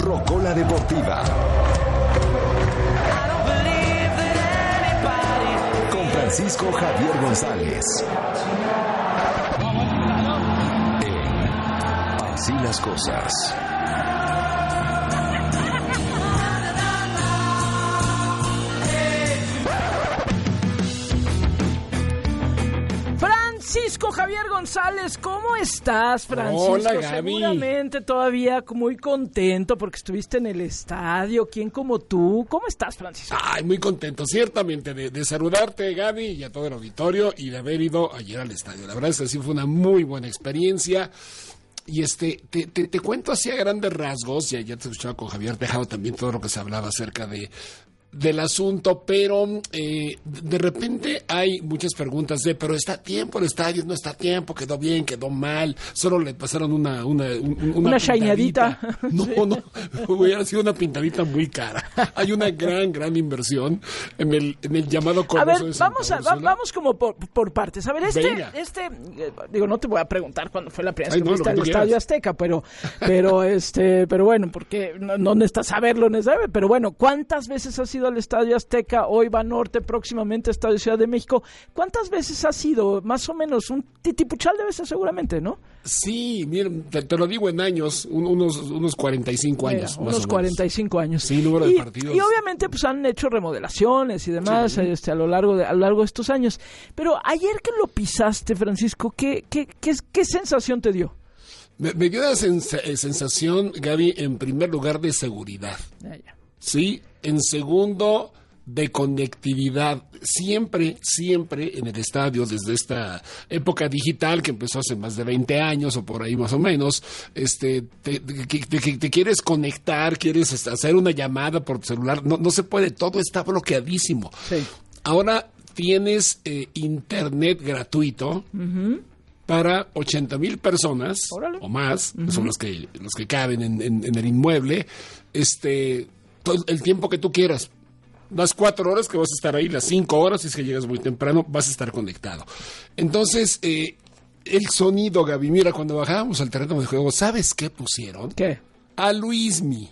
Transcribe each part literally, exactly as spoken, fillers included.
Rocola Deportiva. Con Francisco Javier González. En Así las Cosas. Francisco Javier González, ¿cómo estás, Francisco? Hola, Gaby. Seguramente todavía muy contento porque estuviste en el estadio. ¿Quién como tú? ¿Cómo estás, Francisco? Ay, muy contento, ciertamente, de, de saludarte, Gaby, y a todo el auditorio, y de haber ido ayer al estadio. La verdad es que sí fue una muy buena experiencia. Y este, te, te, te cuento así a grandes rasgos, ya, ya te escuchaba con Javier Tejado también todo lo que se hablaba acerca de... del asunto, pero eh, de repente hay muchas preguntas de, pero está a tiempo el estadio, no está a tiempo, quedó bien, quedó mal, solo le pasaron una una una, una shineadita. No, sí. no, hubiera sido una pintadita muy cara. Hay una gran, gran inversión en el en el llamado Coloso. A ver, vamos a, va, vamos como por, por partes. A ver, este, Venga. este, eh, digo, no te voy a preguntar cuándo fue la primera vez que fuiste al Estadio Azteca, pero, pero este, pero bueno, porque no, no necesitas saberlo, necesitas, pero bueno, ¿cuántas veces has ido al Estadio Azteca, hoy Banorte, próximamente Estadio Ciudad de México? ¿Cuántas veces has ido? Más o menos un titipuchal de veces seguramente, ¿no? Sí, miren, te, te lo digo en años, un, unos unos cuarenta y cinco años. Mira, unos cuarenta y cinco años. Sí, número y, de partidos. Y obviamente pues han hecho remodelaciones y demás sí. este, a lo largo de a lo largo de estos años. Pero ayer que lo pisaste, Francisco, ¿qué qué qué, qué sensación te dio? Me, me dio la sens- sensación, Gaby, en primer lugar de seguridad. Ya, ya. Sí, en segundo, de conectividad. Siempre, siempre en el estadio, desde esta época digital que empezó hace más de veinte años o por ahí más o menos, este, te, te, te, te quieres conectar, quieres hacer una llamada por celular, no, no se puede, todo está bloqueadísimo. Sí. Ahora tienes eh, internet gratuito. Uh-huh. Para ochenta mil personas Órale. o más, uh-huh. que son los que los que caben en, en, en el inmueble, este, todo el tiempo que tú quieras. Las cuatro horas que vas a estar ahí, las cinco horas, si es que llegas muy temprano, vas a estar conectado. Entonces, eh, el sonido, Gaby, mira, cuando bajábamos al terreno de juego, ¿sabes qué pusieron? ¿Qué? A Luismi,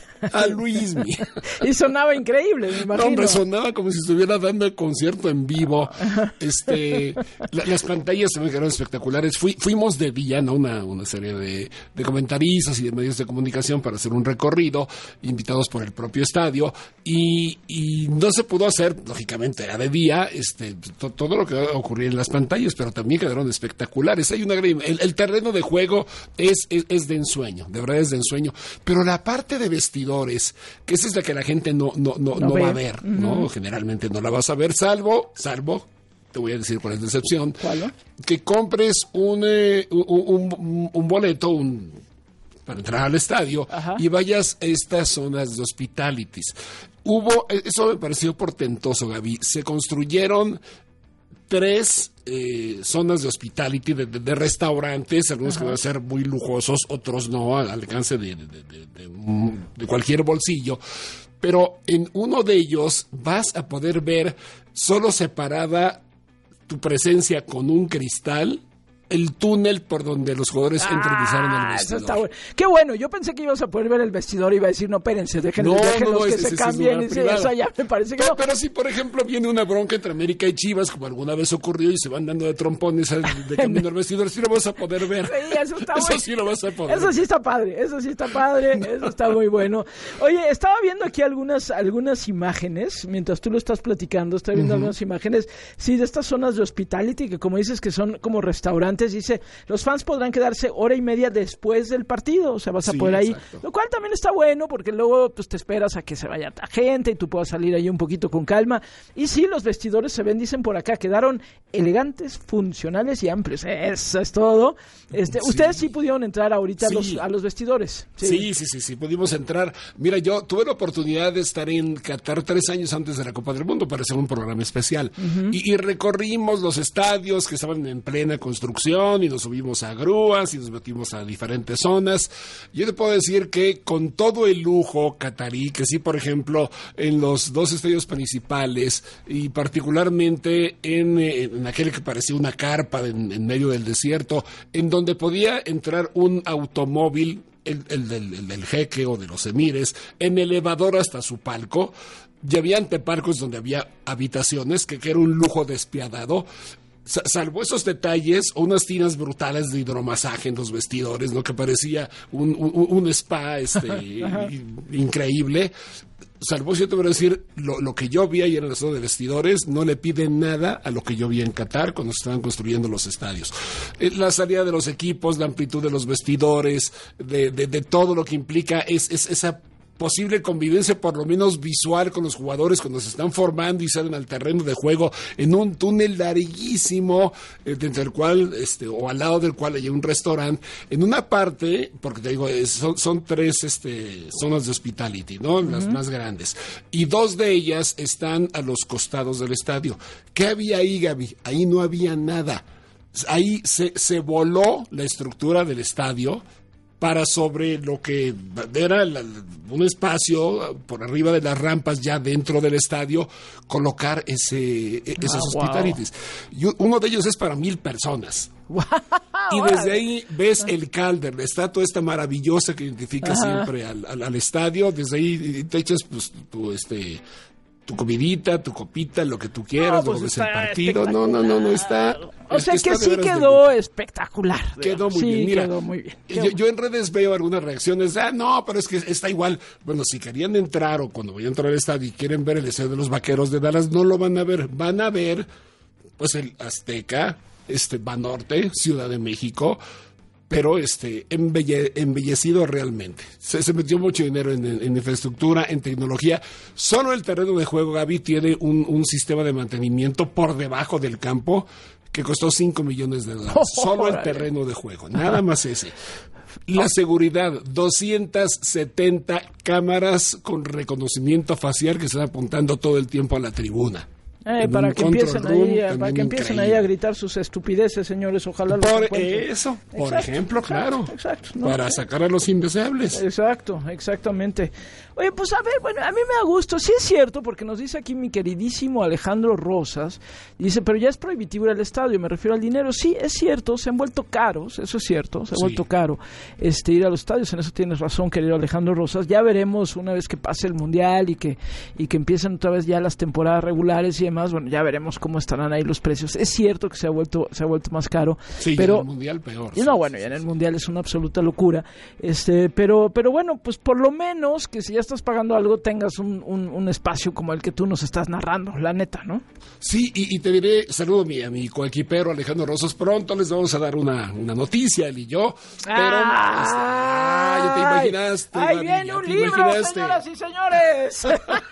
a Luismi. Y sonaba increíble, me imagino. Hombre, sonaba como si estuviera dando el concierto en vivo. Este, la, las pantallas se me quedaron espectaculares. Fui, fuimos de día, ¿no? Una, una serie de, de comentaristas y de medios de comunicación para hacer un recorrido, invitados por el propio estadio, y, y no se pudo hacer, lógicamente era de día, este, to, todo lo que ocurría en las pantallas, pero también quedaron espectaculares. Hay una gran, el, el terreno de juego es, es, es de ensueño, de verdad es de ensueño. Pero la parte de vestidores, que esa es la que la gente no, no, no, no, no va a ver, uh-huh. ¿no? Generalmente no la vas a ver, salvo, salvo, te voy a decir cuál es la excepción, ¿Cuál? que compres un, eh, un, un, un boleto un, para entrar al estadio Ajá. y vayas a estas zonas de hospitalities. Hubo, eso me pareció portentoso, Gaby, se construyeron tres eh, zonas de hospitality, de, de, de restaurantes, algunos Ajá. que van a ser muy lujosos, otros no, al alcance de, de, de, de, de, de cualquier bolsillo. Pero en uno de ellos vas a poder ver solo separada tu presencia con un cristal, el túnel por donde los jugadores ah, entran y salen al vestidor. Eso está bueno. Qué bueno, yo pensé que ibas a poder ver el vestidor y iba a decir, no, espérense, déjenlos, no, déjenlos no, que ese, se ese cambien. Es y eso ya me parece que pero, no. Pero si, por ejemplo, viene una bronca entre América y Chivas, como alguna vez ocurrió, y se van dando de trompones de camino al vestidor, sí lo vas a poder ver. Sí, eso está Eso bueno. sí lo vas a poder Eso sí está padre, eso sí está padre, eso está muy bueno. Oye, estaba viendo aquí algunas algunas imágenes, mientras tú lo estás platicando, estaba viendo uh-huh. algunas imágenes, sí, de estas zonas de hospitality, que como dices que son como restaurantes, dice, los fans podrán quedarse hora y media después del partido, o sea, vas a sí, poder ahí, exacto. Lo cual también está bueno, porque luego pues te esperas a que se vaya la gente y tú puedas salir ahí un poquito con calma. Y sí, los vestidores se ven, dicen por acá, quedaron elegantes, funcionales y amplios. Eso es todo. Este, sí. Ustedes sí pudieron entrar ahorita sí. a, los, a los vestidores. Sí. sí, sí, sí, sí, pudimos entrar. Mira, yo tuve la oportunidad de estar en Qatar tres años antes de la Copa del Mundo para hacer un programa especial. Uh-huh. Y, y recorrimos los estadios que estaban en plena construcción y nos subimos a grúas y nos metimos a diferentes zonas. Yo te puedo decir que con todo el lujo catarí, que sí, por ejemplo, en los dos estadios principales y particularmente en, en aquel que parecía una carpa en, en medio del desierto, en donde podía entrar un automóvil el, el, del, el del jeque o de los emires, en elevador hasta su palco. Ya había antepalcos donde había habitaciones, que, que era un lujo despiadado. Salvo esos detalles, unas tinas brutales de hidromasaje en los vestidores, ¿no? Que parecía un, un, un spa este, increíble. Salvo si yo te voy a decir, lo, lo que yo vi ayer en la zona de vestidores no le pide nada a lo que yo vi en Qatar cuando se estaban construyendo los estadios. Eh, la salida de los equipos, la amplitud de los vestidores, de, de, de todo lo que implica es, es esa posible convivencia, por lo menos visual, con los jugadores cuando se están formando y salen al terreno de juego en un túnel larguísimo, eh, dentro del cual, este, o al lado del cual hay un restaurante. En una parte, porque te digo, es, son, son tres este, zonas de hospitality, ¿no? Las uh-huh. más grandes. Y dos de ellas están a los costados del estadio. ¿Qué había ahí, Gaby? Ahí no había nada. Ahí se, se voló la estructura del estadio para sobre lo que era la, un espacio por arriba de las rampas ya dentro del estadio, colocar ese, esos ah, hospitalities. Wow. Y uno de ellos es para mil personas. Wow, y desde ahí ves el Calder, la estatua esta maravillosa que identifica Ajá. siempre al, al, al estadio. Desde ahí te echas pues tu este tu comidita, tu copita, lo que tú quieras, no, pues ves el partido. No, no, no, no está. O sea que sí quedó espectacular. Quedó muy sí, bien. Mira, quedó muy bien. Yo, yo en redes veo algunas reacciones. Ah, no, pero es que está igual. Bueno, si querían entrar o cuando vayan a entrar al estadio y quieren ver el estadio de los Vaqueros de Dallas, no lo van a ver. Van a ver, pues, el Azteca, este Banorte, Ciudad de México, pero este embelle, embellecido realmente. Se, se metió mucho dinero en, en, en infraestructura, en tecnología. Solo el terreno de juego, Gaby, tiene un, un sistema de mantenimiento por debajo del campo que costó cinco millones de dólares. Oh, Solo el terreno de juego, nada más ese. La seguridad, doscientas setenta cámaras con reconocimiento facial que están apuntando todo el tiempo a la tribuna. Eh, para que empiecen ahí, a, para que empiecen ahí a gritar sus estupideces, señores, ojalá los Por encuentren. eso, por exacto, ejemplo, exacto, claro, exacto, no, para sacar a los indeseables. Exacto, exactamente. Oye, pues a ver, bueno, a mí me da gusto, sí es cierto, porque nos dice aquí mi queridísimo Alejandro Rosas, dice, pero ya es prohibitivo ir al estadio, me refiero al dinero. Sí, es cierto, se han vuelto caros, eso es cierto, se ha sí. vuelto caro este ir a los estadios, en eso tienes razón, querido Alejandro Rosas. Ya veremos una vez que pase el Mundial y que y que empiecen otra vez ya las temporadas regulares y demás, bueno, ya veremos cómo estarán ahí los precios. Es cierto que se ha vuelto se ha vuelto más caro, sí, pero en el Mundial peor. Y no, sí, bueno, ya en el Mundial es una absoluta locura. Este, pero pero bueno, pues por lo menos que si ya estás pagando algo tengas un, un, un espacio como el que tú nos estás narrando, la neta, ¿no? Sí, y, y te diré, saludo a mi, a mi coequipero Alejandro Rosas, pronto les vamos a dar una, una noticia, él y yo, pero... Ah, ya te imaginaste. ¡Ahí viene un libro, imaginaste. Señoras y señores!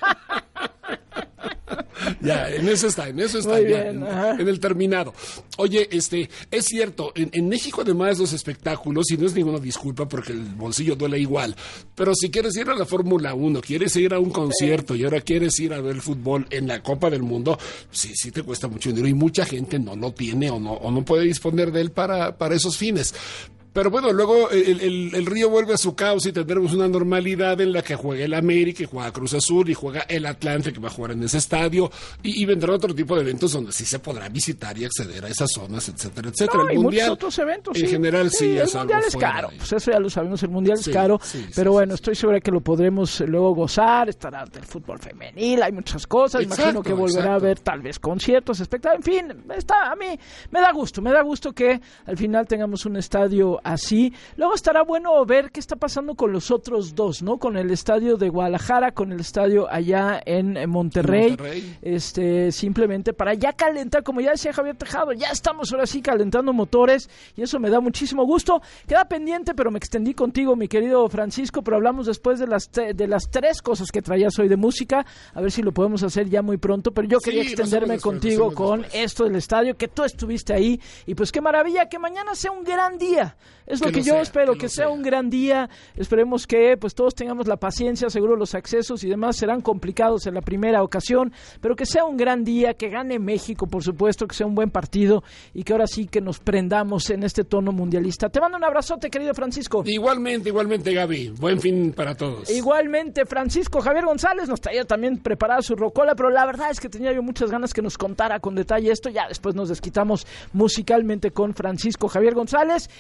Ya, en eso está, en eso está, ya, en, en el terminado. Oye, este, es cierto, en, en México además los espectáculos, y no es ninguna disculpa porque el bolsillo duele igual, pero si quieres ir a la Fórmula uno, quieres ir a un concierto y ahora quieres ir a ver fútbol en la Copa del Mundo, sí, sí te cuesta mucho dinero y mucha gente no lo tiene o no, o no puede disponer de él para, para esos fines. Pero bueno, luego el, el, el río vuelve a su cauce y tendremos una normalidad en la que juega el América, y juega Cruz Azul, y juega el Atlante, que va a jugar en ese estadio, y, y vendrán otro tipo de eventos donde sí se podrá visitar y acceder a esas zonas, etcétera, etcétera. No, el y mundial, muchos otros eventos, en sí. general, sí, sí es el mundial es caro, pues eso ya lo sabemos, el mundial sí, es caro, sí, pero sí, bueno, sí. estoy segura que lo podremos luego gozar, estará el fútbol femenil, hay muchas cosas, exacto, imagino que volverá exacto. a haber tal vez conciertos, espectáculos, en fin, está, a mí me da gusto, me da gusto que al final tengamos un estadio así. Luego estará bueno ver qué está pasando con los otros dos, ¿no? Con el estadio de Guadalajara, con el estadio allá en, en Monterrey, Monterrey, este, simplemente para ya calentar, como ya decía Javier Tejado, ya estamos ahora sí calentando motores y eso me da muchísimo gusto. Queda pendiente, pero me extendí contigo, mi querido Francisco, pero hablamos después de las te- de las tres cosas que traías hoy de música, a ver si lo podemos hacer ya muy pronto, pero yo quería sí, extenderme después, contigo con después. Esto del estadio, que tú estuviste ahí y pues qué maravilla, que mañana sea un gran día. Es lo que, que yo sea, espero, que, que sea, sea un gran día. Esperemos que pues todos tengamos la paciencia, seguro los accesos y demás serán complicados en la primera ocasión, pero que sea un gran día, que gane México, por supuesto, que sea un buen partido y que ahora sí que nos prendamos en este tono mundialista. Te mando un abrazote, querido Francisco. Igualmente, igualmente, Gaby. Buen fin para todos. Igualmente, Francisco. Javier González nos traía también preparada su rocola, pero la verdad es que tenía yo muchas ganas que nos contara con detalle esto. Ya después nos desquitamos musicalmente con Francisco Javier González y no te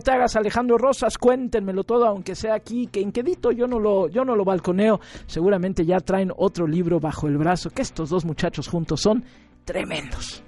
Arteagas, Alejandro Rosas, cuéntenmelo todo, aunque sea aquí, que en quedito yo no lo, yo no lo balconeo. Seguramente ya traen otro libro bajo el brazo, que estos dos muchachos juntos son tremendos.